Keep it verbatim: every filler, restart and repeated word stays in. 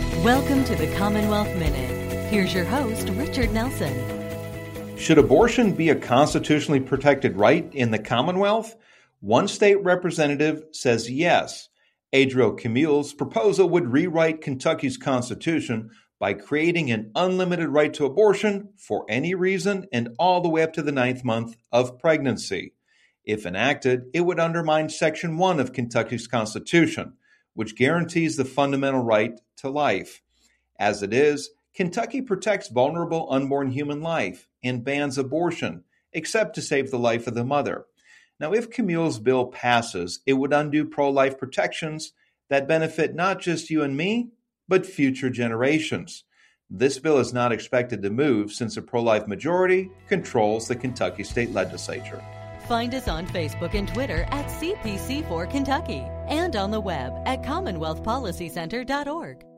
Welcome to the Commonwealth Minute. Here's your host, Richard Nelson. Should abortion be a constitutionally protected right in the Commonwealth? One state representative says yes. Adriel Camille's proposal would rewrite Kentucky's constitution by creating an unlimited right to abortion for any reason and all the way up to the ninth month of pregnancy. If enacted, it would undermine Section one of Kentucky's constitution, which guarantees the fundamental right to life. As it is, Kentucky protects vulnerable unborn human life and bans abortion, except to save the life of the mother. Now, if Camille's bill passes, it would undo pro-life protections that benefit not just you and me, but future generations. This bill is not expected to move since a pro-life majority controls the Kentucky State Legislature. Find us on Facebook and Twitter at C P C four Kentucky and on the web at commonwealth policy center dot org.